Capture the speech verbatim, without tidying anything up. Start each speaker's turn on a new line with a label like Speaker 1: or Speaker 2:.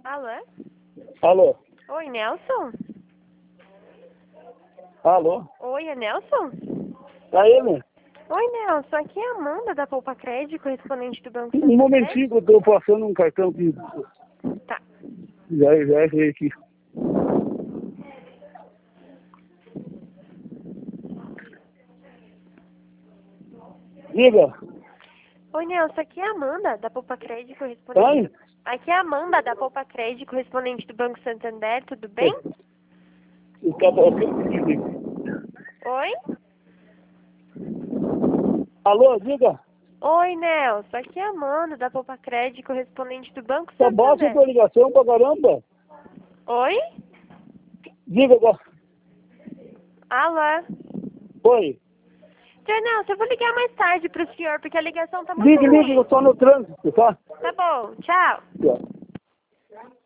Speaker 1: Alô?
Speaker 2: Alô?
Speaker 1: Oi, Nelson?
Speaker 2: Alô?
Speaker 1: Oi, é Nelson?
Speaker 2: Tá ele?
Speaker 1: Oi, Nelson. Aqui é a Amanda da Poupa Crédito, correspondente do Banco
Speaker 2: Um
Speaker 1: Santander.
Speaker 2: momentinho que eu tô passando um cartão aqui.
Speaker 1: Tá.
Speaker 2: Já, já achei aqui. Diga.
Speaker 1: Oi, Nelson. Aqui é a Amanda da Poupa Crédito, correspondente
Speaker 2: Oi?
Speaker 1: do... Aqui é a Amanda da Poupa Crédito, correspondente do Banco Santander. Tudo bem?
Speaker 2: O cabo aqui.
Speaker 1: Oi?
Speaker 2: Alô, diga.
Speaker 1: Oi, Nelson. Aqui é a Amanda da Poupa Crédito, correspondente do Banco
Speaker 2: Tá baixa a
Speaker 1: Santander.
Speaker 2: tua ligação pra caramba.
Speaker 1: Oi?
Speaker 2: Diga agora.
Speaker 1: Alô?
Speaker 2: Oi.
Speaker 1: Senhor Nelson, eu vou ligar mais tarde pro senhor, porque a ligação tá muito
Speaker 2: Liga, liga,
Speaker 1: ruim.
Speaker 2: eu tô no trânsito, tá?
Speaker 1: Tá bom. Tchau.
Speaker 2: Tchau.